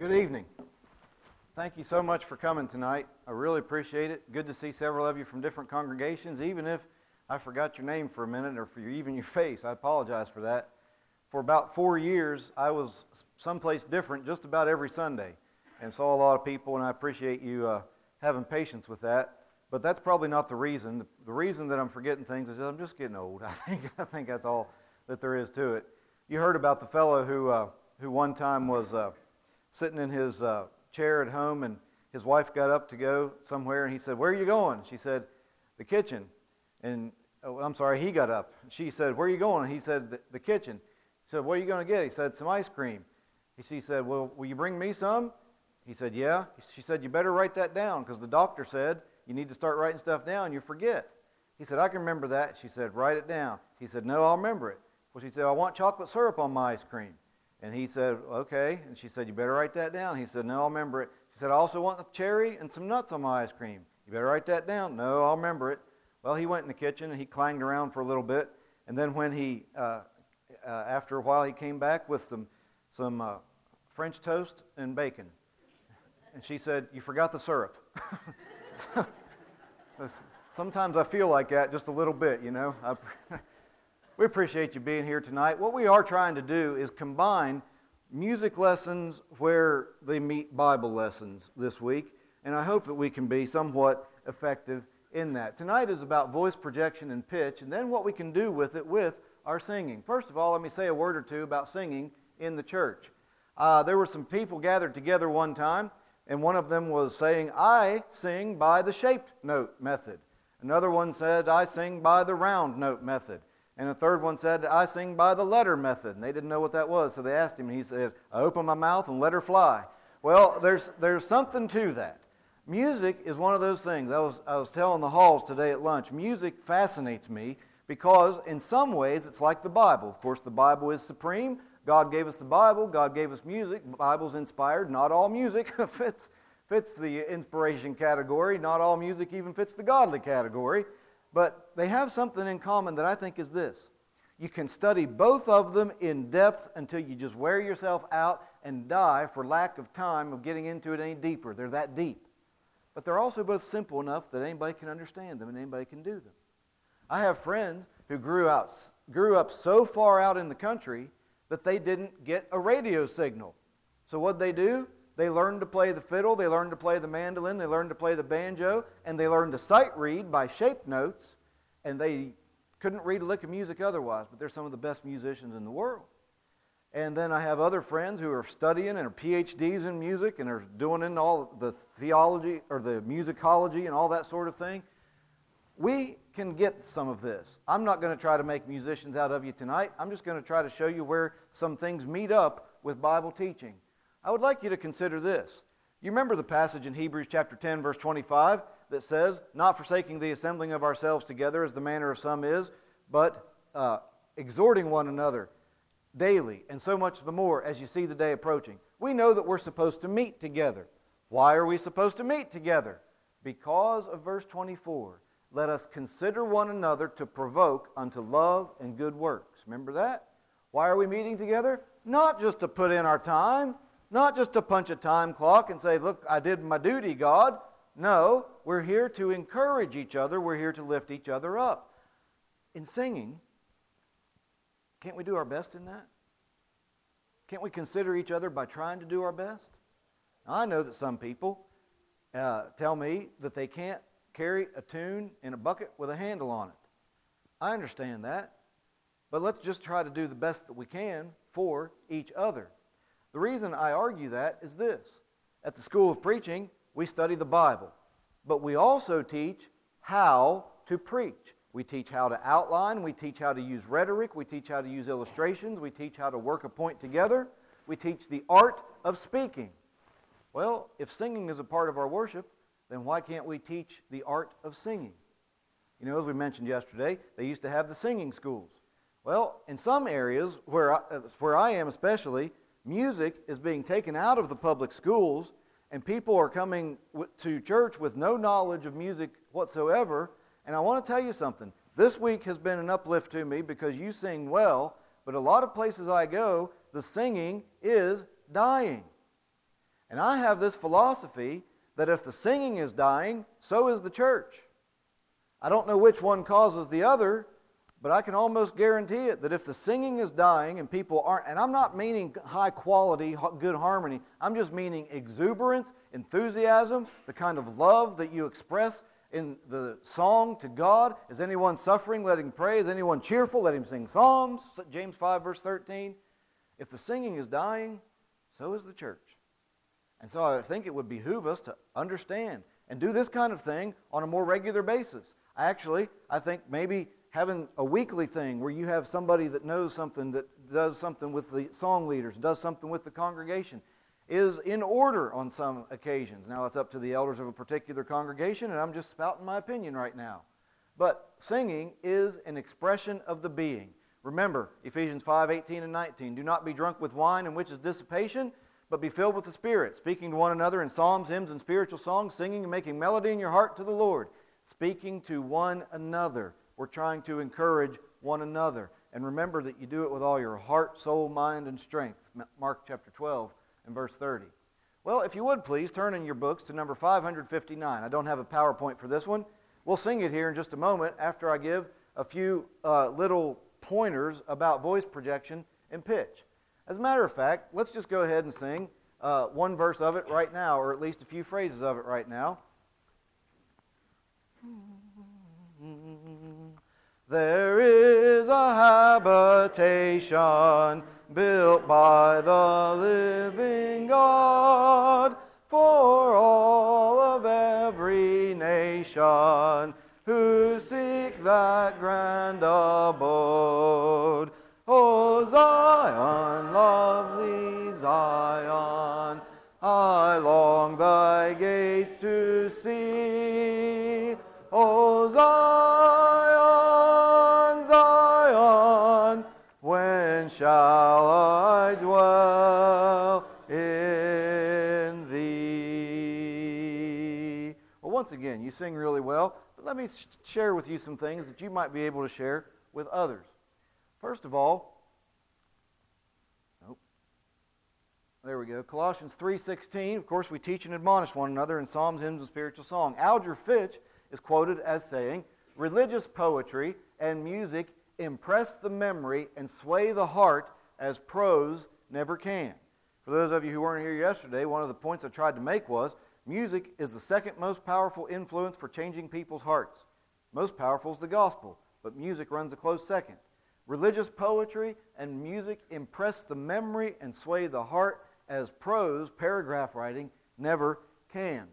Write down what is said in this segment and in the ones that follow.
Good evening. Thank you so much for coming tonight. I really appreciate it. Good to see several of you from different congregations. Even if I forgot your name for a minute or for even your face, I apologize for that. For about 4 years, I was someplace different just about every Sunday and saw a lot of people, and I appreciate you having patience with that. But that's probably not the reason. The reason that I'm forgetting things is that I'm just getting old. I think that's all that there is to it. You heard about the fellow who one time was sitting in his chair at home, and his wife got up to go somewhere, and he said, "Where are you going?" She said, "The kitchen." And he got up. She said, "Where are you going?" And he said, the kitchen. She said, "What are you going to get?" He said, "Some ice cream." She said, "Well, will you bring me some?" He said, "Yeah." She said, "You better write that down, because the doctor said you need to start writing stuff down. You forget." He said, "I can remember that." She said, "Write it down." He said, "No, I'll remember it." Well, she said, "I want chocolate syrup on my ice cream." And he said, "Okay." And she said, "You better write that down." He said, "No, I'll remember it." She said, "I also want a cherry and some nuts on my ice cream." "You better write that down." "No, I'll remember it." Well, he went in the kitchen and he clanged around for a little bit. And then when he, after a while, he came back with some French toast and bacon. And she said, "You forgot the syrup." Sometimes I feel like that just a little bit, you know. We appreciate you being here tonight. What we are trying to do is combine music lessons where they meet Bible lessons this week, and I hope that we can be somewhat effective in that. Tonight is about voice projection and pitch, and then what we can do with it with our singing. First of all, let me say a word or two about singing in the church. There were some people gathered together one time, and one of them was saying, "I sing by the shaped note method." Another one said, "I sing by the round note method." And a third one said, "I sing by the letter method." And they didn't know what that was, so they asked him, and he said, "I open my mouth and let her fly." Well, there's something to that. Music is one of those things. I was telling the halls today at lunch, music fascinates me because in some ways it's like the Bible. Of course, the Bible is supreme. God gave us the Bible. God gave us music. The Bible's inspired. Not all music fits the inspiration category. Not all music even fits the godly category. But they have something in common that I think is this. You can study both of them in depth until you just wear yourself out and die for lack of time of getting into it any deeper. They're that deep. But they're also both simple enough that anybody can understand them and anybody can do them. I have friends who grew up so far out in the country that they didn't get a radio signal. So what'd they do? They learned to play the fiddle, they learned to play the mandolin, they learned to play the banjo, and they learned to sight read by shaped notes, and they couldn't read a lick of music otherwise, but they're some of the best musicians in the world. And then I have other friends who are studying and are PhDs in music and are doing in all the theology or the musicology and all that sort of thing. We can get some of this. I'm not going to try to make musicians out of you tonight. I'm just going to try to show you where some things meet up with Bible teaching. I would like you to consider this. You remember the passage in Hebrews chapter 10, verse 25 that says, "Not forsaking the assembling of ourselves together as the manner of some is, but exhorting one another daily, and so much the more as you see the day approaching." We know that we're supposed to meet together. Why are we supposed to meet together? Because of verse 24. "Let us consider one another to provoke unto love and good works." Remember that? Why are we meeting together? Not just to put in our time, not just to punch a time clock and say, "Look, I did my duty, God." No, we're here to encourage each other. We're here to lift each other up. In singing, can't we do our best in that? Can't we consider each other by trying to do our best? Now, I know that some people tell me that they can't carry a tune in a bucket with a handle on it. I understand that. But let's just try to do the best that we can for each other. The reason I argue that is this. At the School of Preaching, we study the Bible, but we also teach how to preach. We teach how to outline, we teach how to use rhetoric, we teach how to use illustrations, we teach how to work a point together, we teach the art of speaking. Well, if singing is a part of our worship, then why can't we teach the art of singing? You know, as we mentioned yesterday, they used to have the singing schools. Well, in some areas, where I am especially, music is being taken out of the public schools, and people are coming to church with no knowledge of music whatsoever. And I want to tell you something. This week has been an uplift to me because you sing well, but a lot of places I go, the singing is dying. And I have this philosophy that if the singing is dying, so is the church. I don't know which one causes the other, but I can almost guarantee it that if the singing is dying and people aren't, and I'm not meaning high quality, good harmony, I'm just meaning exuberance, enthusiasm, the kind of love that you express in the song to God. Is anyone suffering? Let him pray. Is anyone cheerful? Let him sing psalms. James 5 verse 13. If the singing is dying, so is the church. And so I think it would behoove us to understand and do this kind of thing on a more regular basis. I think maybe having a weekly thing where you have somebody that knows something, that does something with the song leaders, does something with the congregation, is in order on some occasions. Now it's up to the elders of a particular congregation, and I'm just spouting my opinion right now. But singing is an expression of the being. Remember, Ephesians 5:18 and 19, do not be drunk with wine, in which is dissipation, but be filled with the Spirit, speaking to one another in psalms, hymns, and spiritual songs, singing and making melody in your heart to the Lord. Speaking to one another. We're trying to encourage one another. And remember that you do it with all your heart, soul, mind, and strength. Mark chapter 12 and verse 30. Well, if you would please turn in your books to number 559. I don't have a PowerPoint for this one. We'll sing it here in just a moment after I give a few little pointers about voice projection and pitch. As a matter of fact, let's just go ahead and sing one verse of it right now, or at least a few phrases of it right now. There is a habitation built by the living God for all of every nation who seek that grand abode. O Zion, lovely Zion, I long thy gates to see. O Zion, Zion, when shall I dwell in thee? Well, once again, you sing really well, but let me share with you some things that you might be able to share with others. First of all, there we go. Colossians 3:16. Of course, we teach and admonish one another in psalms, hymns, and spiritual song. Alger Fitch is quoted as saying, religious poetry and music impress the memory and sway the heart as prose never can. For those of you who weren't here yesterday, one of the points I tried to make was, music is the second most powerful influence for changing people's hearts. Most powerful is the gospel, but music runs a close second. Religious poetry and music impress the memory and sway the heart as prose, paragraph writing, never can.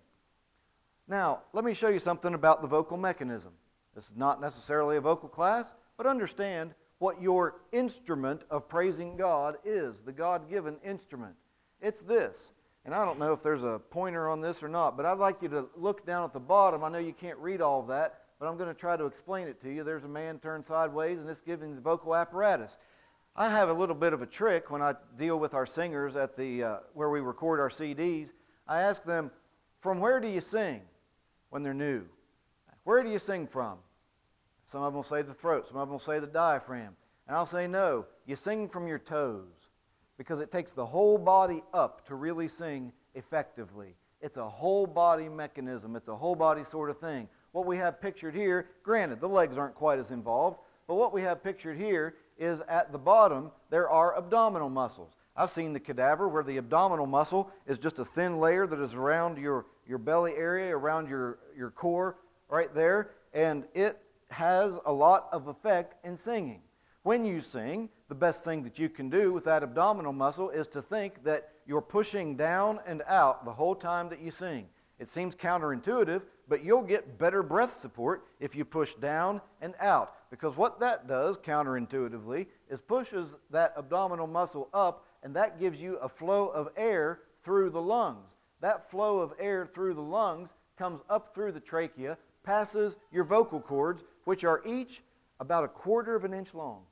Now, let me show you something about the vocal mechanism. This is not necessarily a vocal class, but understand what your instrument of praising God is, the God-given instrument. It's this. And I don't know if there's a pointer on this or not, but I'd like you to look down at the bottom. I know you can't read all of that, but I'm going to try to explain it to you. There's a man turned sideways, and it's giving the vocal apparatus. I have a little bit of a trick when I deal with our singers at the where we record our CDs. I ask them, from where do you sing when they're new? Where do you sing from? Some of them will say the throat. Some of them will say the diaphragm. And I'll say, no, you sing from your toes, because it takes the whole body up to really sing effectively. It's a whole body mechanism. It's a whole body sort of thing. What we have pictured here, granted, the legs aren't quite as involved, but what we have pictured here is at the bottom, there are abdominal muscles. I've seen the cadaver where the abdominal muscle is just a thin layer that is around your belly area, around your core right there, and it has a lot of effect in singing. When you sing, the best thing that you can do with that abdominal muscle is to think that you're pushing down and out the whole time that you sing. It seems counterintuitive, but you'll get better breath support if you push down and out. Because what that does, counterintuitively, is pushes that abdominal muscle up, and that gives you a flow of air through the lungs. That flow of air through the lungs comes up through the trachea, passes your vocal cords, which are each about 1/4 of an inch long.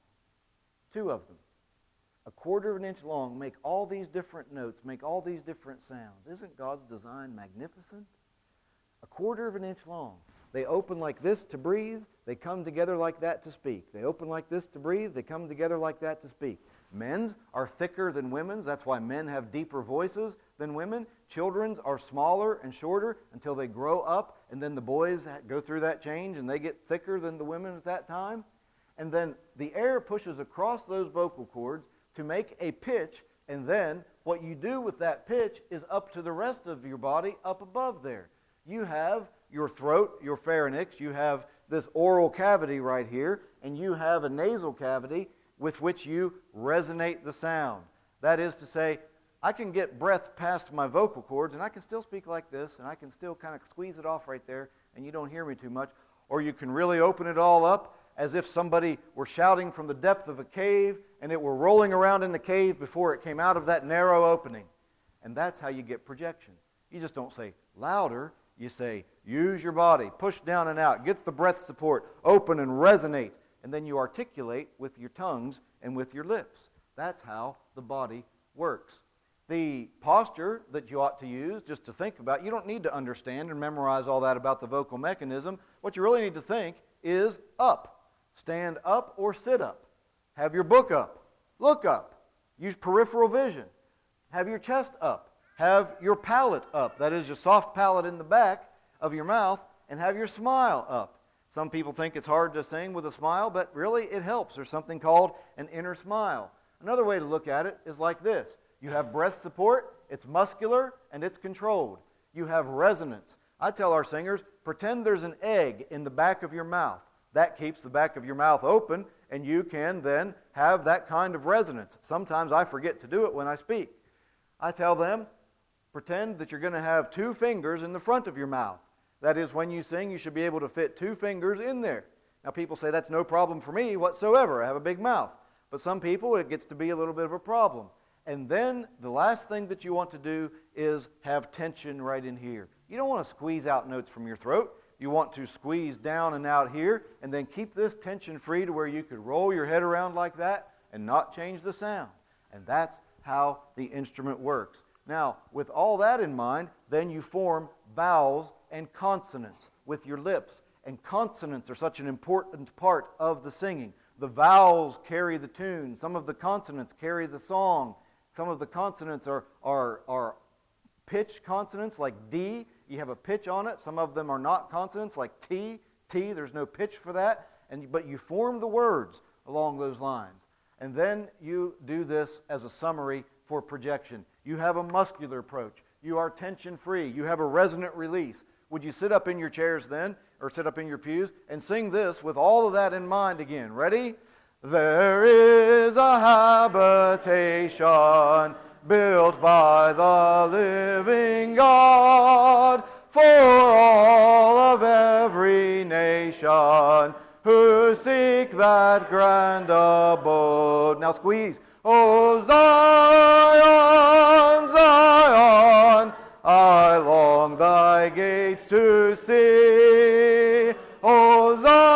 2 of them. 1/4 of an inch long, make all these different notes, make all these different sounds. Isn't God's design magnificent? 1/4 of an inch long. They open like this to breathe, they come together like that to speak. They open like this to breathe, they come together like that to speak. Men's are thicker than women's. That's why men have deeper voices than women. Children's are smaller and shorter until they grow up, and then the boys go through that change and they get thicker than the women at that time. And then the air pushes across those vocal cords to make a pitch, and then what you do with that pitch is up to the rest of your body up above there. You have your throat, your pharynx, you have this oral cavity right here, and you have a nasal cavity with which you resonate the sound. That is to say, I can get breath past my vocal cords, and I can still speak like this, and I can still kind of squeeze it off right there, and you don't hear me too much. Or you can really open it all up as if somebody were shouting from the depth of a cave, and it were rolling around in the cave before it came out of that narrow opening. And that's how you get projection. You just don't say louder. You say, use your body, push down and out, get the breath support, open and resonate, and then you articulate with your tongues and with your lips. That's how the body works. The posture that you ought to use, just to think about, you don't need to understand and memorize all that about the vocal mechanism. What you really need to think is up. Stand up or sit up. Have your book up. Look up. Use peripheral vision. Have your chest up. Have your palate up, that is your soft palate in the back of your mouth, and have your smile up. Some people think it's hard to sing with a smile, but really it helps. There's something called an inner smile. Another way to look at it is like this. You have breath support, it's muscular, and it's controlled. You have resonance. I tell our singers, pretend there's an egg in the back of your mouth. That keeps the back of your mouth open, and you can then have that kind of resonance. Sometimes I forget to do it when I speak. I tell them, pretend that you're going to have 2 fingers in the front of your mouth. That is, when you sing, you should be able to fit 2 fingers in there. Now, people say that's no problem for me whatsoever. I have a big mouth. But some people, it gets to be a little bit of a problem. And then the last thing that you want to do is have tension right in here. You don't want to squeeze out notes from your throat. You want to squeeze down and out here, and then keep this tension free to where you could roll your head around like that and not change the sound. And that's how the instrument works. Now, with all that in mind, then you form vowels and consonants with your lips. And consonants are such an important part of the singing. The vowels carry the tune. Some of the consonants carry the song. Some of the consonants are pitch consonants like D. You have a pitch on it. Some of them are not consonants like T. T, there's no pitch for that. But you form the words along those lines. And then you do this as a summary for projection. You have a muscular approach. You are tension-free. You have a resonant release. Would you sit up in your chairs then, or sit up in your pews, and sing this with all of that in mind again? Ready? There is a habitation built by the living God for all of every nation who seek that grand abode. Now squeeze. O Zion, Zion, I long thy gates to see. O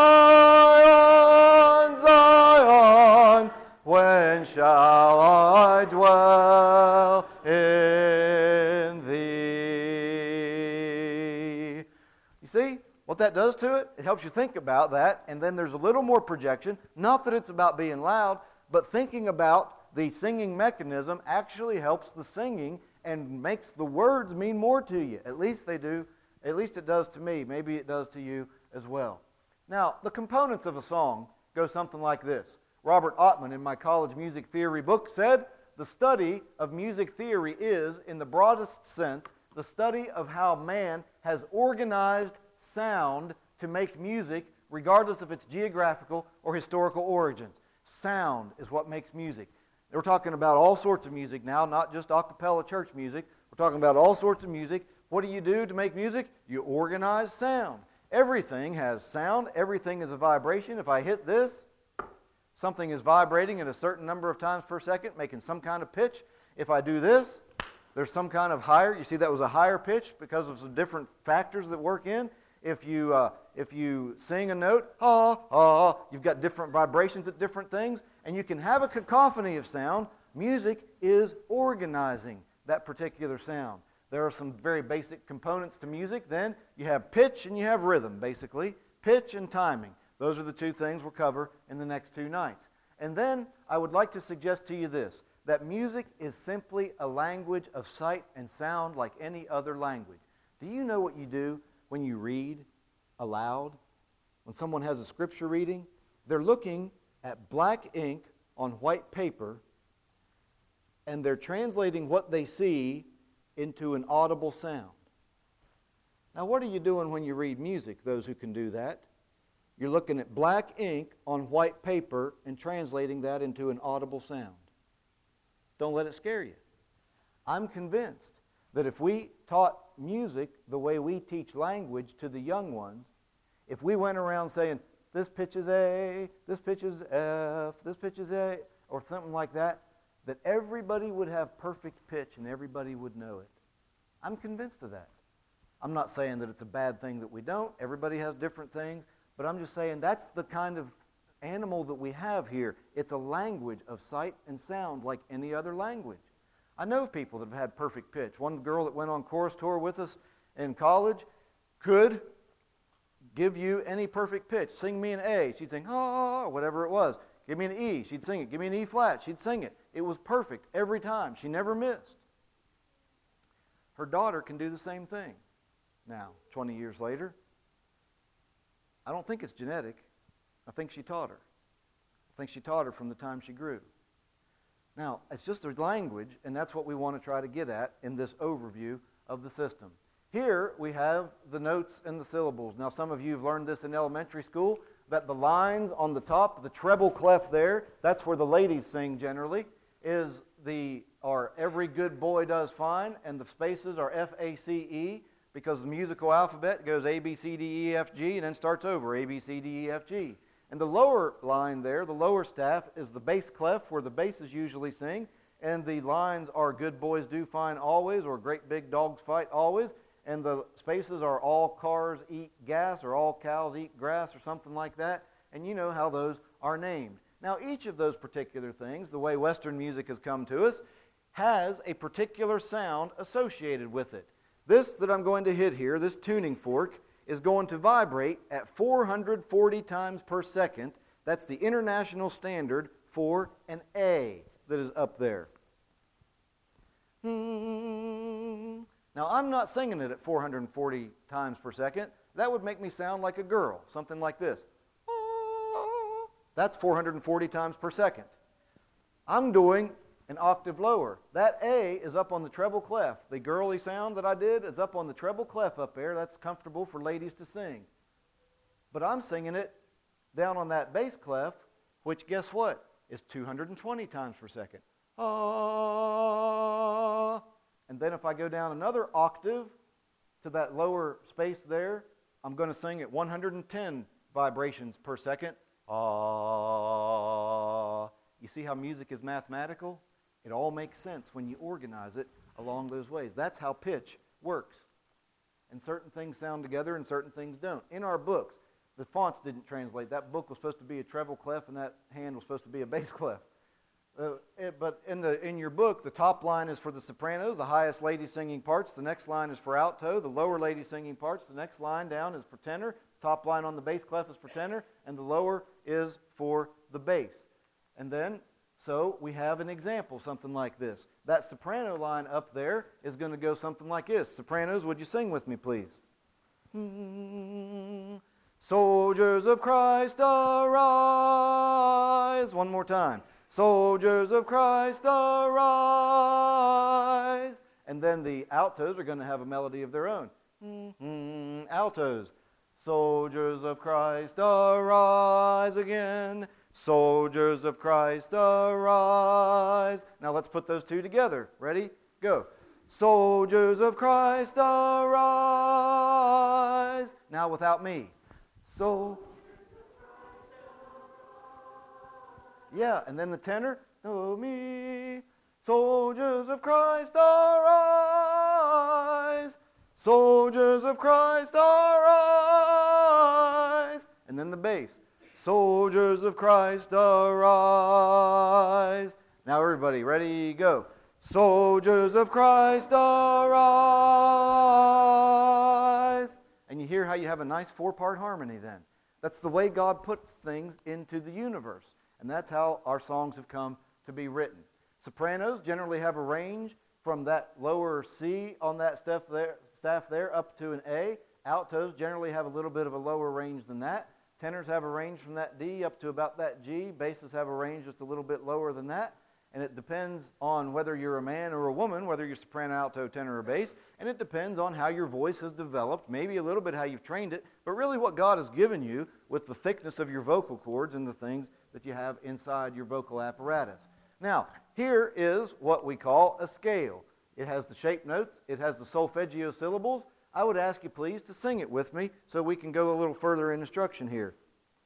Zion, Zion, when shall I dwell in thee? You see what that does to it? It helps you think about that, and then there's a little more projection. Not that it's about being loud, but thinking about the singing mechanism actually helps the singing and makes the words mean more to you. At least they do. At least it does to me. Maybe it does to you as well. Now, the components of a song go something like this. Robert Ottman, in my college music theory book, said, the study of music theory is, in the broadest sense, the study of how man has organized sound to make music, regardless of its geographical or historical origins. Sound is what makes music. We're talking about all sorts of music now, not just a cappella church music. We're talking about all sorts of music. What do you do to make music? You organize sound. Everything has sound. Everything is a vibration. If I hit this, something is vibrating at a certain number of times per second, making some kind of pitch. If I do this, there's some kind of higher. You see that was a higher pitch because of some different factors that work in. If you sing a note, ah, ah, you've got different vibrations at different things, and you can have a cacophony of sound. Music is organizing that particular sound. There are some very basic components to music. Then you have pitch and you have rhythm, basically. Pitch and timing. Those are the 2 things we'll cover in the next 2 nights. And then I would like to suggest to you this, that music is simply a language of sight and sound like any other language. Do you know what you do when you read aloud? When someone has a scripture reading, they're looking at black ink on white paper, and they're translating what they see into an audible sound. Now, what are you doing when you read music, those who can do that? You're looking at black ink on white paper and translating that into an audible sound. Don't let it scare you. I'm convinced that if we taught music the way we teach language to the young ones, if we went around saying, this pitch is A, this pitch is F, this pitch is A, or something like that, that everybody would have perfect pitch and everybody would know it. I'm convinced of that. I'm not saying that it's a bad thing that we don't. Everybody has different things. But I'm just saying that's the kind of animal that we have here. It's a language of sight and sound like any other language. I know people that have had perfect pitch. One girl that went on chorus tour with us in college could give you any perfect pitch. Sing me an A. She'd sing, ah, or whatever it was. Give me an E. She'd sing it. Give me an E flat. She'd sing it. It was perfect every time. She never missed. Her daughter can do the same thing. Now, 20 years later, I don't think it's genetic. I think she taught her. I think she taught her from the time she grew. Now, it's just a language, and that's what we want to try to get at in this overview of the system. Here we have the notes and the syllables. Now, some of you have learned this in elementary school, that the lines on the top, the treble clef there, that's where the ladies sing generally, are every good boy does fine, and the spaces are F-A-C-E, because the musical alphabet goes A, B, C, D, E, F, G, and then starts over, A, B, C, D, E, F, G. And the lower line there, the lower staff, is the bass clef, where the basses usually sing, and the lines are good boys do fine always, or great big dogs fight always, and the spaces are all cars eat gas, or all cows eat grass, or something like that, and you know how those are named. Now, each of those particular things, the way Western music has come to us, has a particular sound associated with it. This that I'm going to hit here, this tuning fork, is going to vibrate at 440 times per second. That's the international standard for an A that is up there. Now, I'm not singing it at 440 times per second. That would make me sound like a girl, something like this. That's 440 times per second. I'm doing an octave lower. That A is up on the treble clef. The girly sound that I did is up on the treble clef up there. That's comfortable for ladies to sing. But I'm singing it down on that bass clef, which guess what? Is 220 times per second. Ah. And then if I go down another octave to that lower space there, I'm going to sing at 110 vibrations per second. Ah. You see how music is mathematical? It all makes sense when you organize it along those ways. That's how pitch works. And certain things sound together and certain things don't. In our books, the fonts didn't translate. That book was supposed to be a treble clef and that hand was supposed to be a bass clef. But in your book, the top line is for the sopranos, the highest lady singing parts. The next line is for alto, the lower lady singing parts. The next line down is for tenor. Top line on the bass clef is for tenor, and the lower is for the bass. And then, so we have an example, something like this. That soprano line up there is going to go something like this. Sopranos, would you sing with me, please? Soldiers of Christ, arise. One more time. Soldiers of Christ, arise. And then the altos are going to have a melody of their own. Altos. Soldiers of Christ, arise again. Soldiers of Christ, arise. Now let's put those two together. Ready? Go. Soldiers of Christ, arise. Now without me. Yeah, and then the tenor. Oh, me. Soldiers of Christ, arise. Soldiers of Christ, arise. And then the bass. Soldiers of Christ, arise. Now everybody, ready, go. Soldiers of Christ, arise. And you hear how you have a nice four-part harmony then. That's the way God puts things into the universe. And that's how our songs have come to be written. Sopranos generally have a range from that lower C on that staff there up to an A. Altos generally have a little bit of a lower range than that. Tenors have a range from that D up to about that G. Basses have a range just a little bit lower than that. And it depends on whether you're a man or a woman, whether you're soprano, alto, tenor, or bass. And it depends on how your voice has developed, maybe a little bit how you've trained it, but really what God has given you with the thickness of your vocal cords and the things that you have inside your vocal apparatus. Now, here is what we call a scale. It has the shape notes. It has the solfeggio syllables. I would ask you please to sing it with me so we can go a little further in instruction here.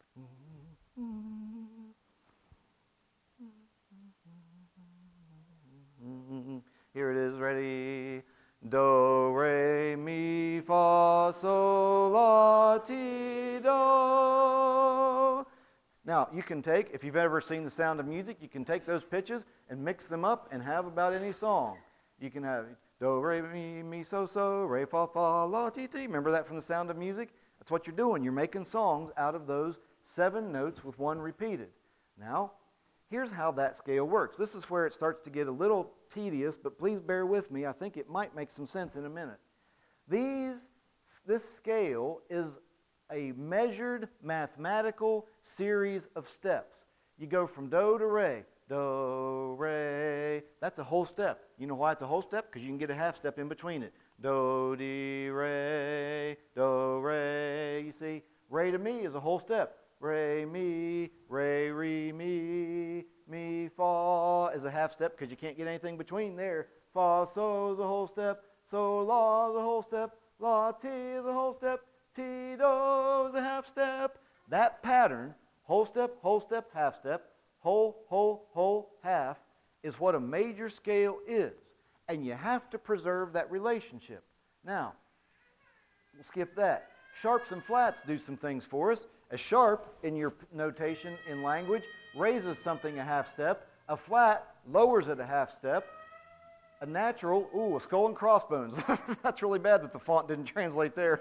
Here it is, ready. Do, re, mi, fa, sol, la, ti, do. Now, you can take, if you've ever seen The Sound of Music, you can take those pitches and mix them up and have about any song. You can have do, re, mi, so, re, fa, la, ti, ti. Remember that from The Sound of Music? That's what you're doing. You're making songs out of those 7 notes with one repeated. Now, here's how that scale works. This is where it starts to get a little tedious, but please bear with me. I think it might make some sense in a minute. This scale is a measured mathematical series of steps. You go from do to re, do, re. That's a whole step. You know why it's a whole step? Because you can get a half step in between it. Do, di, re, do, re. You see, re to mi is a whole step. Re, mi, re, mi, fa is a half step because you can't get anything between there. Fa, so is a whole step. So, la is a whole step. La, ti is a whole step. Ti, do is a half step. That pattern, whole step, half step, whole, half, is what a major scale is. And you have to preserve that relationship. Now, we'll skip that. Sharps and flats do some things for us. A sharp, in your notation in language, raises something a half step. A flat lowers it a half step. A natural, a skull and crossbones. That's really bad that the font didn't translate there.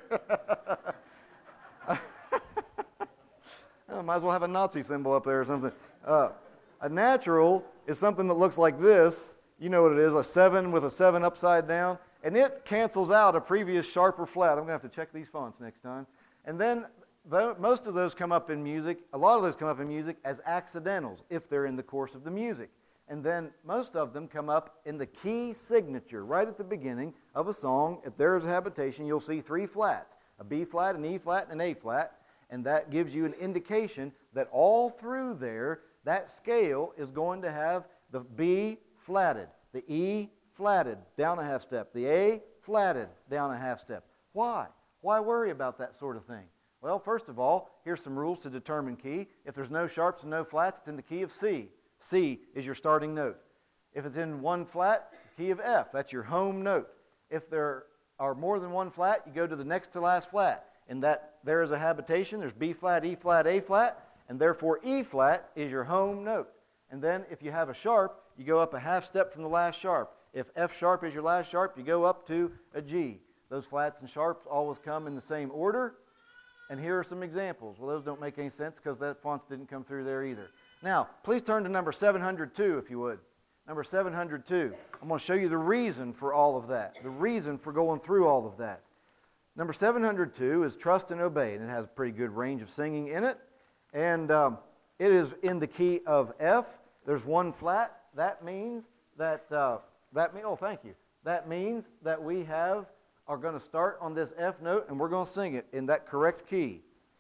Might as well have a Nazi symbol up there or something. A natural is something that looks like this. You know what it is, a 7 with a 7 upside down. And it cancels out a previous sharp or flat. I'm going to have to check these fonts next time. And then most of those come up in music, a lot of those come up in music as accidentals if they're in the course of the music. And then most of them come up in the key signature right at the beginning of a song. If there is a habitation, you'll see 3 flats, a B flat, an E flat, and an A flat. And that gives you an indication that all through there, that scale is going to have the B flatted, the E flatted, down a half step, the A flatted, down a half step. Why? Why worry about that sort of thing? Well, first of all, here's some rules to determine key. If there's no sharps and no flats, it's in the key of C. C is your starting note. If it's in one flat, the key of F. That's your home note. If there are more than one flat, you go to the next to last flat. And that there is a habitation. There's B flat, E flat, A flat, and therefore E flat is your home note. And then if you have a sharp, you go up a half step from the last sharp. If F sharp is your last sharp, you go up to a G. Those flats and sharps always come in the same order. And here are some examples. Well, those don't make any sense because that fonts didn't come through there either. Now, please turn to number 702 if you would. Number 702. I'm going to show you the reason for all of that, the reason for going through all of that. Number 702 is Trust and Obey, and it has a pretty good range of singing in it. And it is in the key of F. There's one flat. That means that, thank you. That means that we are going to start on this F note, and we're going to sing it in that correct key.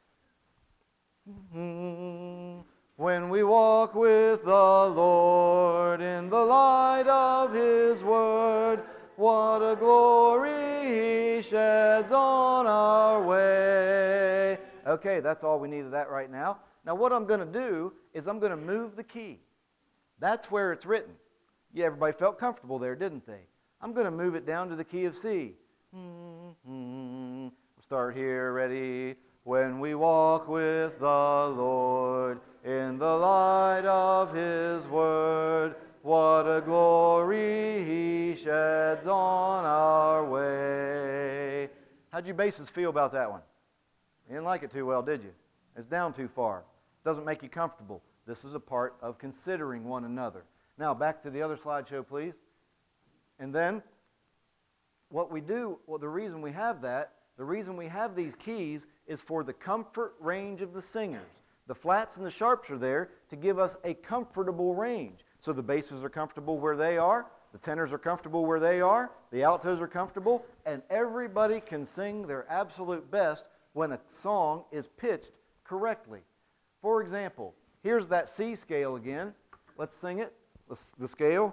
When we walk with the Lord in the light of His Word, what a glory He sheds on our way. Okay, that's all we need of that right now. Now what I'm going to do is I'm going to move the key. That's where it's written. Yeah, everybody felt comfortable there, didn't they? I'm going to move it down to the key of C. We'll start here, ready? When we walk with the Lord in the light of His Word, what a glory He sheds on our way. How'd you basses feel about that one? You didn't like it too well, did you? It's down too far. Doesn't make you comfortable. This is a part of considering one another. Now, back to the other slideshow, please. And then, what we do, well, the reason we have that, the reason we have these keys is for the comfort range of the singers. The flats and the sharps are there to give us a comfortable range. So the basses are comfortable where they are, the tenors are comfortable where they are, the altos are comfortable, and everybody can sing their absolute best when a song is pitched correctly. For example, here's that C scale again. Let's sing it. The scale.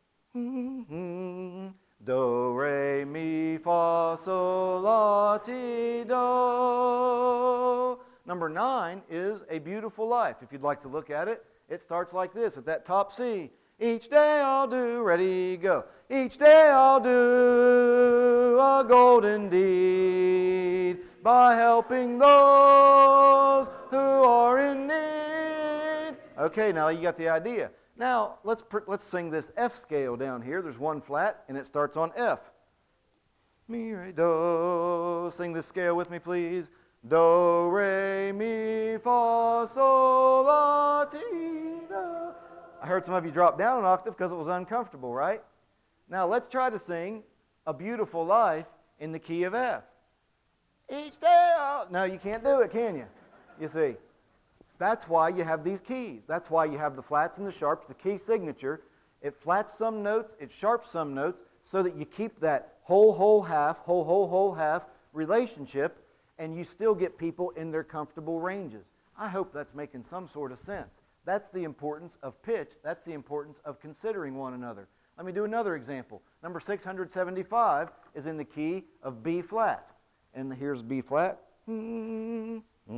Do, re, mi, fa, sol, la, ti, do. Number 9 is A Beautiful Life. If you'd like to look at it, it starts like this at that top C. Each day I'll do, ready, go. Each day I'll do a golden deed by helping those who are in need. Okay, now you got the idea. Now, let's sing this F scale down here. There's one flat, and it starts on F. Mi, re, do. Sing this scale with me, please. Do, re, mi, fa, sol, la, ti, do. I heard some of you drop down an octave because it was uncomfortable, right? Now, let's try to sing A Beautiful Life in the key of F. Each day, no, you can't do it, can you? You see. That's why you have these keys. That's why you have the flats and the sharps, the key signature. It flats some notes, it sharps some notes, so that you keep that whole, half relationship, and you still get people in their comfortable ranges. I hope that's making some sort of sense. That's the importance of pitch. That's the importance of considering one another. Let me do another example. Number 675 is in the key of B flat. And here's B flat. And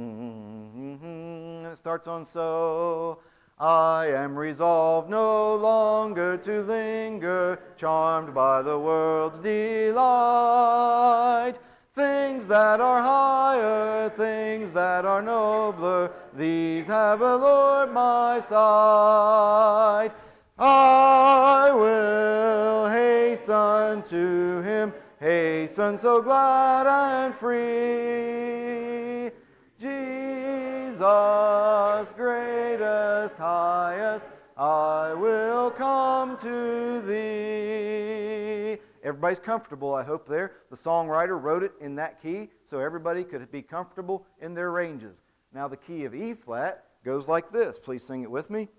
it starts on so. I am resolved no longer to linger, charmed by the world's delight. Things that are higher, things that are nobler, these have allured my sight. I will hasten to Him, hasten so glad and free. Jesus, greatest, highest, I will come to Thee. Everybody's comfortable, I hope, there. The songwriter wrote it in that key so everybody could be comfortable in their ranges. Now the key of E flat goes like this. Please sing it with me.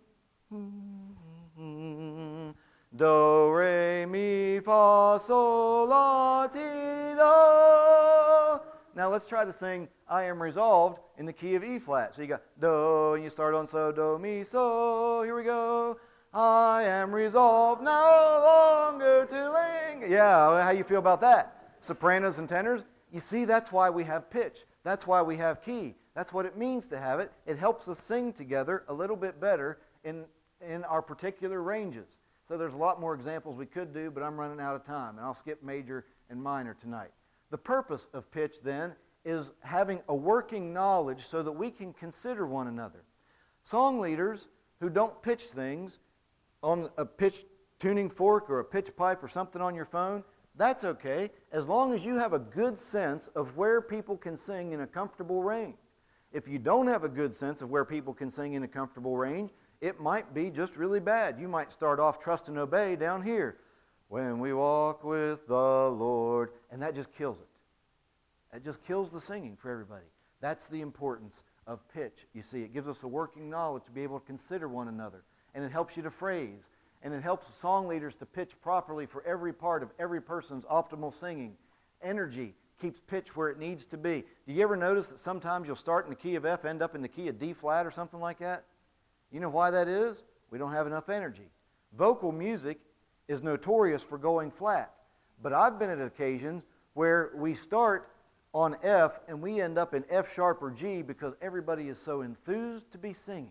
Do, re, mi, fa, sol, la, ti, do. Now let's try to sing I Am Resolved in the key of E flat. So you got do, and you start on so, do, mi, so. Here we go. I am resolved no longer to linger. Yeah, how you feel about that? Sopranos and tenors, you see, that's why we have pitch. That's why we have key. That's what it means to have it. It helps us sing together a little bit better in our particular ranges. So there's a lot more examples we could do, but I'm running out of time, and I'll skip major and minor tonight. The purpose of pitch, then, is having a working knowledge so that we can consider one another. Song leaders who don't pitch things on a pitch tuning fork or a pitch pipe or something on your phone, that's okay, as long as you have a good sense of where people can sing in a comfortable range. If you don't have a good sense of where people can sing in a comfortable range, it might be just really bad. You might start off trust and obey down here. When we walk with the Lord, and that just kills it. That just kills the singing for everybody. That's the importance of pitch. You see, it gives us a working knowledge to be able to consider one another. And it helps you to phrase. And it helps song leaders to pitch properly for every part of every person's optimal singing. Energy keeps pitch where it needs to be. Do you ever notice that sometimes you'll start in the key of F, end up in the key of D flat or something like that? You know why that is? We don't have enough energy. Vocal music is notorious for going flat. But I've been at occasions where we start on F and we end up in F sharp or G because everybody is so enthused to be singing.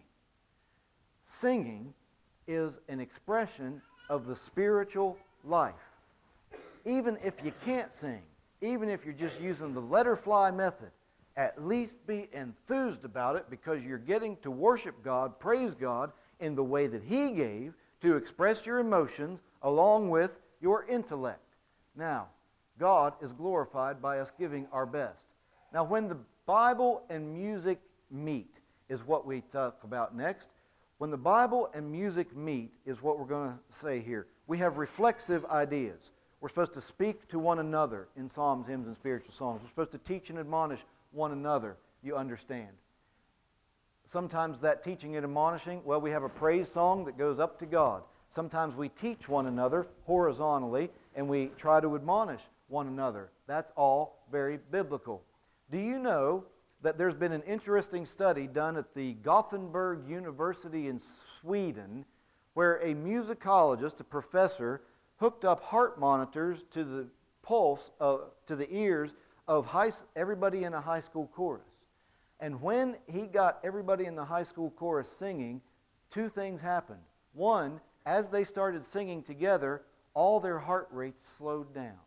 Singing is an expression of the spiritual life. Even if you can't sing, even if you're just using the letter fly method, at least be enthused about it because you're getting to worship God, praise God in the way that He gave to express your emotions along with your intellect. Now, God is glorified by us giving our best. Now, when the Bible and music meet is what we talk about next. When the Bible and music meet is what we're going to say here. We have reflexive ideas. We're supposed to speak to one another in psalms, hymns, and spiritual songs. We're supposed to teach and admonish one another, you understand. Sometimes that teaching and admonishing, well, we have a praise song that goes up to God. Sometimes we teach one another horizontally, and we try to admonish one another. That's all very biblical. Do you know that there's been an interesting study done at the Gothenburg University in Sweden where a musicologist, a professor, hooked up heart monitors to the pulse, to the ears of everybody in a high school chorus. And when he got everybody in the high school chorus singing, two things happened. One, as they started singing together, all their heart rates slowed down.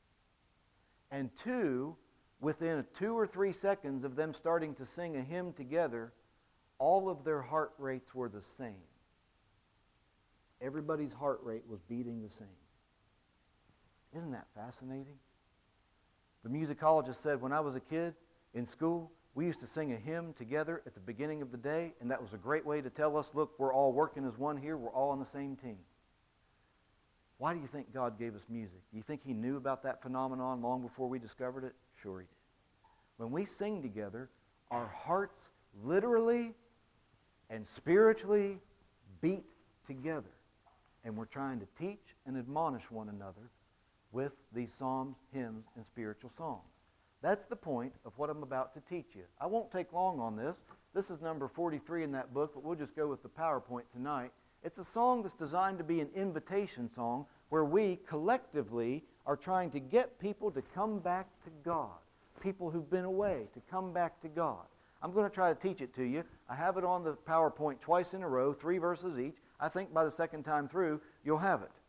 And two, within 2 or 3 seconds of them starting to sing a hymn together, all of their heart rates were the same. Everybody's heart rate was beating the same. Isn't that fascinating? The musicologist said, when I was a kid in school, we used to sing a hymn together at the beginning of the day, and that was a great way to tell us, look, we're all working as one here, we're all on the same team. Why do you think God gave us music? Do you think He knew about that phenomenon long before we discovered it? Sure He did. When we sing together, our hearts literally and spiritually beat together. And we're trying to teach and admonish one another with these psalms, hymns, and spiritual songs. That's the point of what I'm about to teach you. I won't take long on this. This is number 43 in that book, but we'll just go with the PowerPoint tonight. It's a song that's designed to be an invitation song where we collectively are trying to get people to come back to God. People who've been away to come back to God. I'm going to try to teach it to you. I have it on the PowerPoint twice in a row, 3 verses each. I think by the second time through, you'll have it.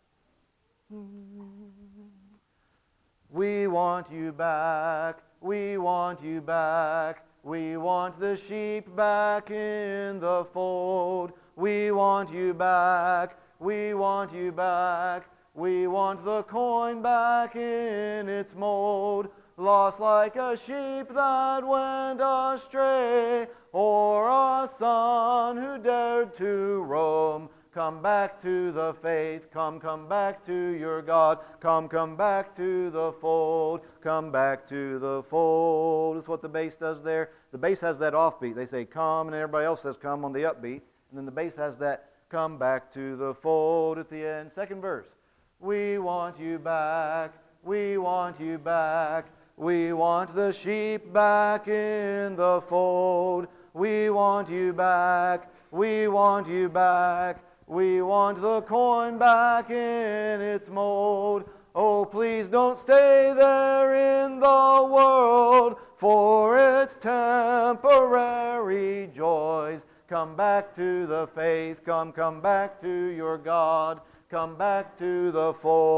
We want you back. We want you back. We want the sheep back in the fold. We want you back. We want you back. We want the coin back in its mold. Lost like a sheep that went astray, or a son who dared to roam. Come back to the faith, come back to your God. Come back to the fold, come back to the fold. That's what the bass does there. The bass has that offbeat. They say come, and everybody else says come on the upbeat. And then the bass has that come back to the fold at the end. Second verse. We want you back, we want you back. We want the sheep back in the fold. We want you back, we want you back. We want the coin back in its mold. Oh, please don't stay there in the world for its temporary joys. Come back to the faith, come back to your God. Come back to the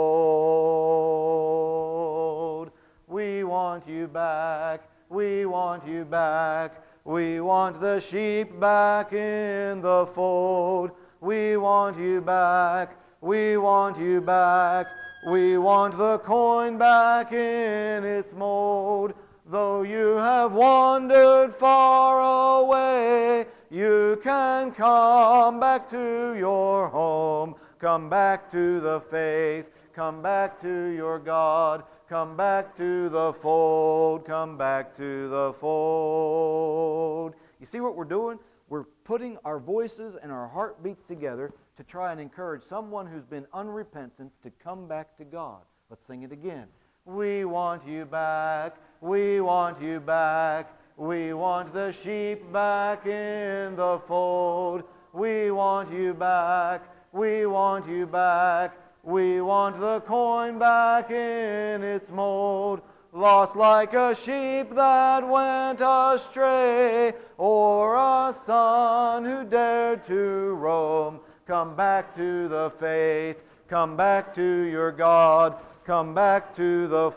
fold. We want you back, we want you back. We want the sheep back in the fold. We want you back, we want you back. We want the coin back in its mold. Though you have wandered far away, you can come back to your home. Come back to the faith, come back to your God. Come back to the fold, come back to the fold. You see what we're doing? We're putting our voices and our heartbeats together to try and encourage someone who's been unrepentant to come back to God. Let's sing it again. We want you back, we want you back. We want the sheep back in the fold. We want you back, we want you back. We want the coin back in its mold. Lost like a sheep that went astray, or a son who dared to roam. Come back to the faith, come back to your God. Come back to the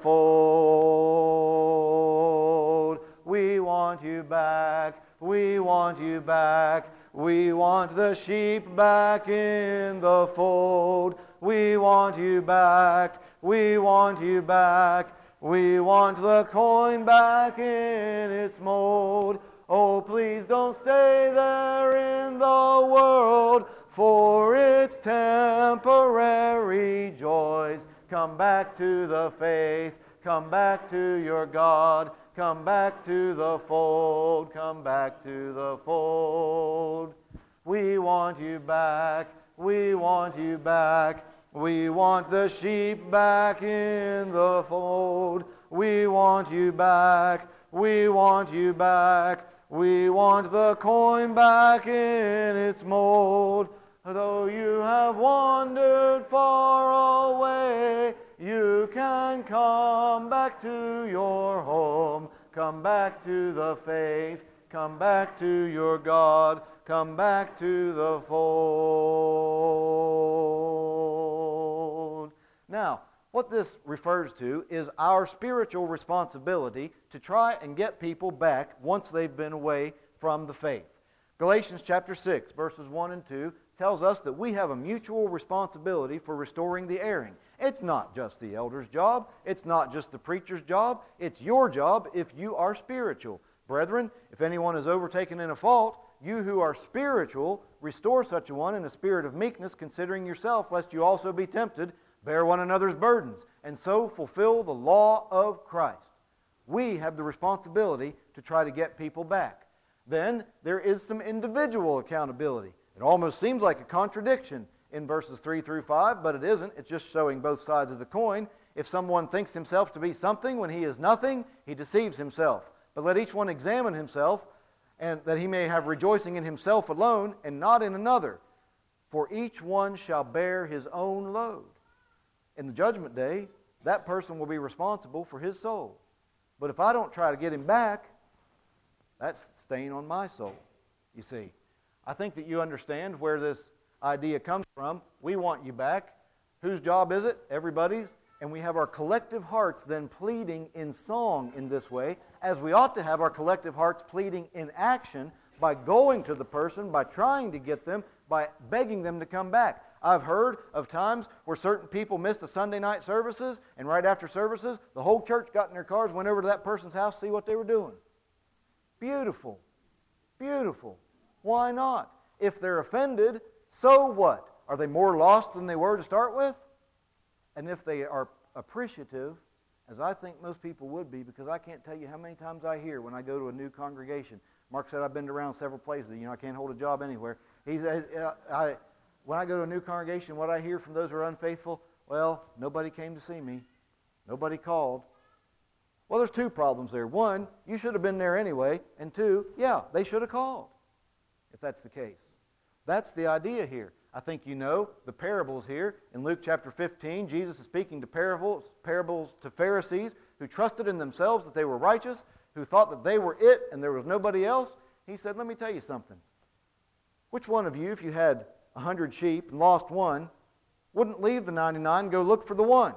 fold. We want you back, we want you back. We want the sheep back in the fold. We want you back, we want you back. We want the coin back in its mold. Oh, please don't stay there in the world, for it's temporary joys. Come back to the faith, come back to your God, come back to the fold, come back to the fold. We want you back, we want you back. We want the sheep back in the fold. We want you back, we want you back. We want the coin back in its mold. Though you have wandered far away, you can come back to your home. Come back to the faith, come back to your God, come back to the fold. Now, what this refers to is our spiritual responsibility to try and get people back once they've been away from the faith. Galatians chapter 6, verses 1 and 2 tells us that we have a mutual responsibility for restoring the erring. It's not just the elder's job. It's not just the preacher's job. It's your job if you are spiritual. Brethren, if anyone is overtaken in a fault, you who are spiritual, restore such a one in a spirit of meekness, considering yourself, lest you also be tempted. Bear one another's burdens, and so fulfill the law of Christ. We have the responsibility to try to get people back. Then there is some individual accountability. It almost seems like a contradiction in verses 3 through 5, but it isn't. It's just showing both sides of the coin. If someone thinks himself to be something when he is nothing, he deceives himself. But let each one examine himself, and that he may have rejoicing in himself alone and not in another. For each one shall bear his own load. In the judgment day, that person will be responsible for his soul. But if I don't try to get him back, that's stain on my soul, you see. I think that you understand where this idea comes from. We want you back. Whose job is it? Everybody's. And we have our collective hearts then pleading in song in this way, as we ought to have our collective hearts pleading in action by going to the person, by trying to get them, by begging them to come back. I've heard of times where certain people missed a Sunday night services, and right after services, the whole church got in their cars, went over to that person's house, see what they were doing. Beautiful. Beautiful. Why not? If they're offended, so what? Are they more lost than they were to start with? And if they are appreciative, as I think most people would be, because I can't tell you how many times I hear when I go to a new congregation. Mark said I've been around several places. I can't hold a job anywhere. He said, when I go to a new congregation, what I hear from those who are unfaithful, well, nobody came to see me. Nobody called. Well, there's two problems there. One, you should have been there anyway. And two, yeah, they should have called, if that's the case. That's the idea here. I think you know the parables here. In Luke chapter 15, Jesus is speaking to parables to Pharisees who trusted in themselves that they were righteous, who thought that they were it and there was nobody else. He said, let me tell you something. Which one of you, if you had 100 sheep and lost one, wouldn't leave the 99 and go look for the one?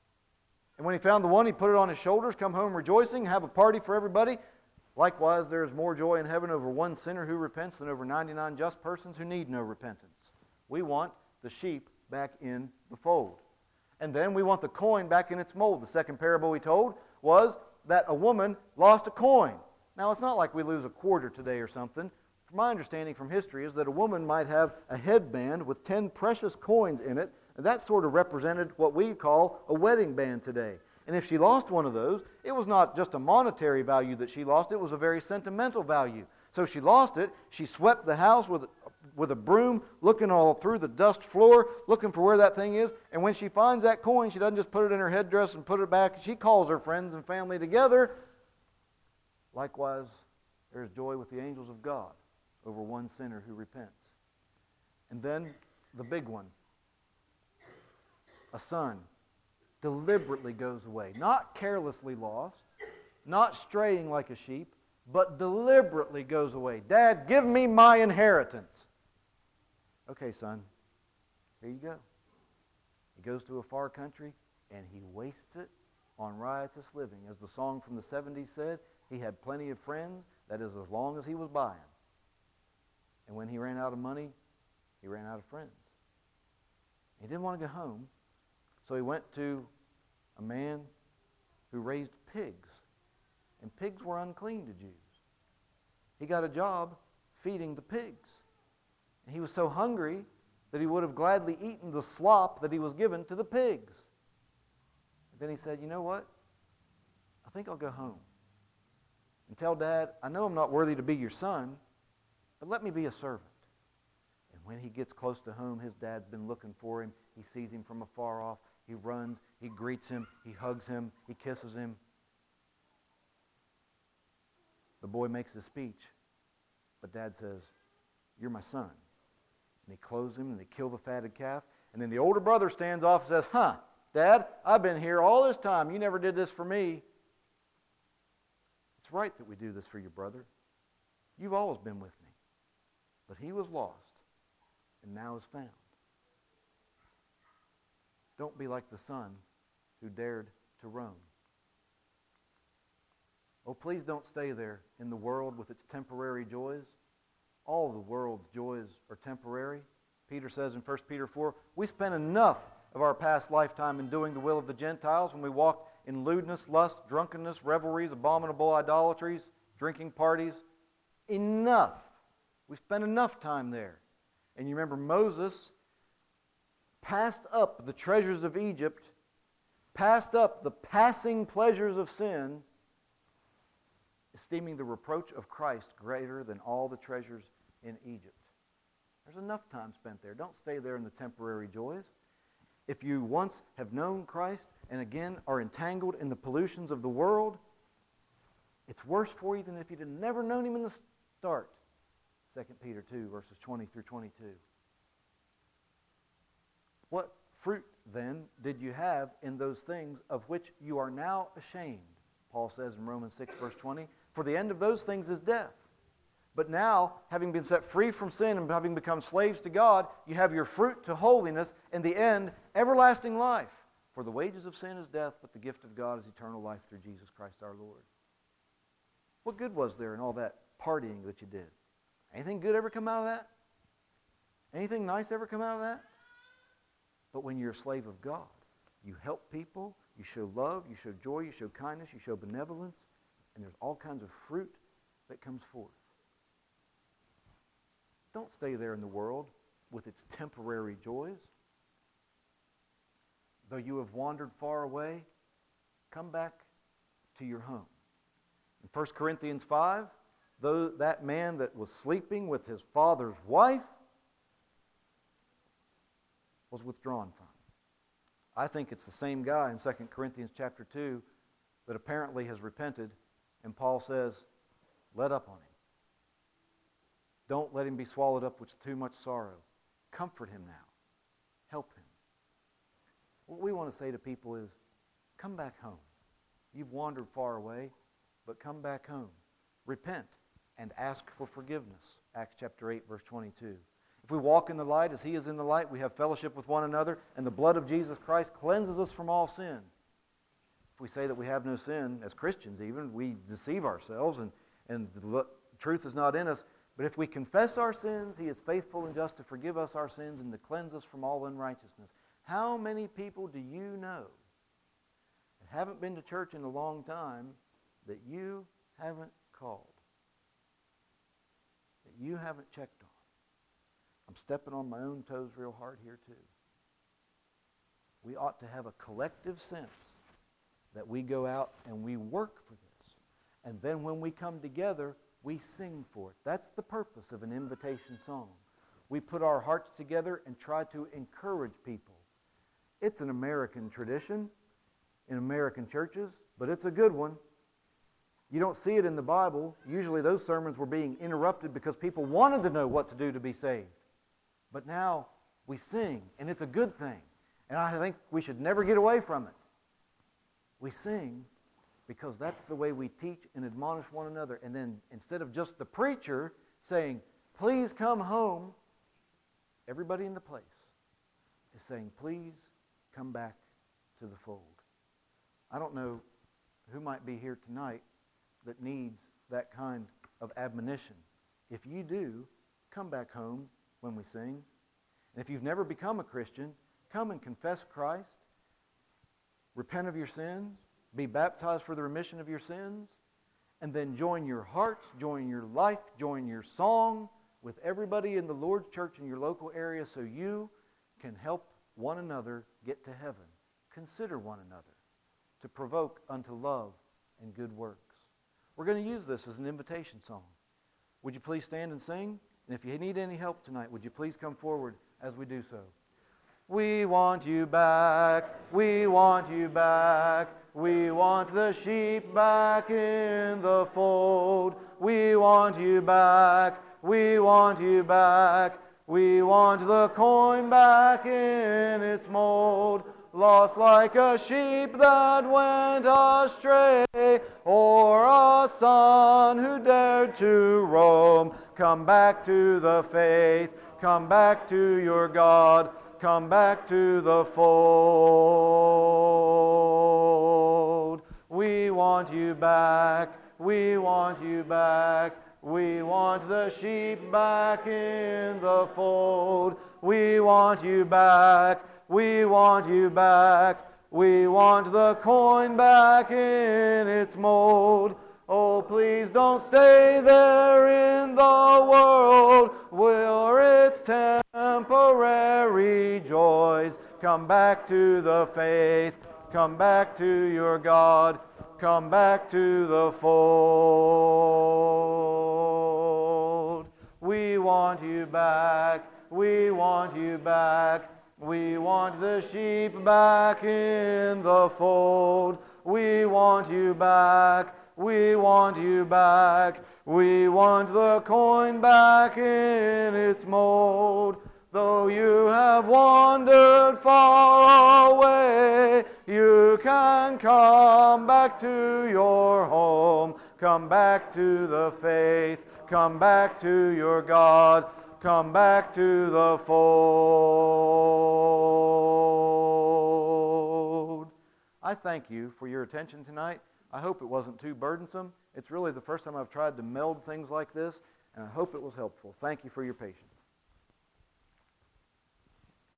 And when he found the one, he put it on his shoulders, come home rejoicing, have a party for everybody. Likewise, there is more joy in heaven over one sinner who repents than over 99 just persons who need no repentance. We want the sheep back in the fold. And then we want the coin back in its mold. The second parable we told was that a woman lost a coin. Now, it's not like we lose a quarter today or something. My understanding from history is that a woman might have a headband with 10 precious coins in it, and that sort of represented what we call a wedding band today. And if she lost one of those, it was not just a monetary value that she lost, it was a very sentimental value. So she lost it, she swept the house with a broom, looking all through the dust floor, looking for where that thing is, and when she finds that coin, she doesn't just put it in her headdress and put it back, she calls her friends and family together. Likewise, there is joy with the angels of God over one sinner who repents. And then the big one. A son deliberately goes away. Not carelessly lost, not straying like a sheep, but deliberately goes away. Dad, give me my inheritance. Okay, son, here you go. He goes to a far country and he wastes it on riotous living. As the song from the 70s said, he had plenty of friends, that is as long as he was buying. And when he ran out of money, he ran out of friends. He didn't want to go home, so he went to a man who raised pigs. And pigs were unclean to Jews. he got a job feeding the pigs. And he was so hungry that he would have gladly eaten the slop that he was given to the pigs. And then he said, you know what? I think I'll go home and tell Dad, I know I'm not worthy to be your son, but let me be a servant. And when he gets close to home, his dad's been looking for him. He sees him from afar off. He runs, he greets him, he hugs him, he kisses him. The boy makes his speech, but Dad says, you're my son. And they clothe him and they kill the fatted calf. And then the older brother stands off and says, Dad, I've been here all this time. You never did this for me. It's right that we do this for your brother. You've always been with me. But he was lost and now is found. Don't be like the son who dared to roam. Oh, please don't stay there in the world with its temporary joys. All the world's joys are temporary. Peter says in 1 Peter 4, we spent enough of our past lifetime in doing the will of the Gentiles when we walked in lewdness, lust, drunkenness, revelries, abominable idolatries, drinking parties. Enough. We spent enough time there. And you remember Moses passed up the treasures of Egypt, passed up the passing pleasures of sin, esteeming the reproach of Christ greater than all the treasures in Egypt. There's enough time spent there. Don't stay there in the temporary joys. If you once have known Christ and again are entangled in the pollutions of the world, it's worse for you than if you'd never known Him in the start. 2 Peter 2, verses 20 through 22. What fruit, then, did you have in those things of which you are now ashamed? Paul says in Romans 6, verse 20, for the end of those things is death. But now, having been set free from sin and having become slaves to God, you have your fruit to holiness, and the end, everlasting life. For the wages of sin is death, but the gift of God is eternal life through Jesus Christ our Lord. What good was there in all that partying that you did? Anything good ever come out of that? Anything nice ever come out of that? But when you're a slave of God, you help people, you show love, you show joy, you show kindness, you show benevolence, and there's all kinds of fruit that comes forth. Don't stay there in the world with its temporary joys. Though you have wandered far away, come back to your home. In 1 Corinthians 5, though that man that was sleeping with his father's wife was withdrawn from. I think it's the same guy in 2 Corinthians chapter 2 that apparently has repented, and Paul says, let up on him. Don't let him be swallowed up with too much sorrow. Comfort him now. Help him. What we want to say to people is, come back home. You've wandered far away, but come back home. Repent and ask for forgiveness. Acts chapter 8, verse 22. If we walk in the light as He is in the light, we have fellowship with one another, and the blood of Jesus Christ cleanses us from all sin. If we say that we have no sin, as Christians even, we deceive ourselves, and the truth is not in us. But if we confess our sins, He is faithful and just to forgive us our sins and to cleanse us from all unrighteousness. How many people do you know that haven't been to church in a long time that you haven't called? That you haven't checked on? I'm stepping on my own toes real hard here too. We ought to have a collective sense that we go out and we work for this. And then when we come together, we sing for it. That's the purpose of an invitation song. We put our hearts together and try to encourage people. It's an American tradition in American churches, but it's a good one. You don't see it in the Bible. Usually those sermons were being interrupted because people wanted to know what to do to be saved. But now we sing, and it's a good thing. And I think we should never get away from it. We sing because that's the way we teach and admonish one another. And then instead of just the preacher saying, please come home, everybody in the place is saying, please come back to the fold. I don't know who might be here tonight that needs that kind of admonition. If you do, come back home when we sing. And if you've never become a Christian, come and confess Christ. Repent of your sins. Be baptized for the remission of your sins. and then join your hearts, join your life, join your song with everybody in the Lord's church in your local area so you can help one another get to heaven. Consider one another to provoke unto love and good works. We're going to use this as an invitation song. Would you please stand and sing? And if you need any help tonight, would you please come forward as we do so? We want you back, we want you back, we want the sheep back in the fold. We want you back, we want you back, we want the coin back in its mold. Lost like a sheep that went astray, or a son who dared to roam. Come back to the faith, come back to your God, come back to the fold. We want you back, we want you back, we want the sheep back in the fold. We want you back, we want you back, we want the coin back in its mold. Oh, please don't stay there in the world where it's temporary joys. Come back to the faith, come back to your God, come back to the fold. We want you back, we want you back, we want the sheep back in the fold. We want you back, we want you back, we want the coin back in its mold. Though you have wandered far away, you can come back to your home. Come back to the faith, come back to your God, come back to the fold. I thank you for your attention tonight. I hope it wasn't too burdensome. It's really the first time I've tried to meld things like this, and I hope it was helpful. Thank you for your patience.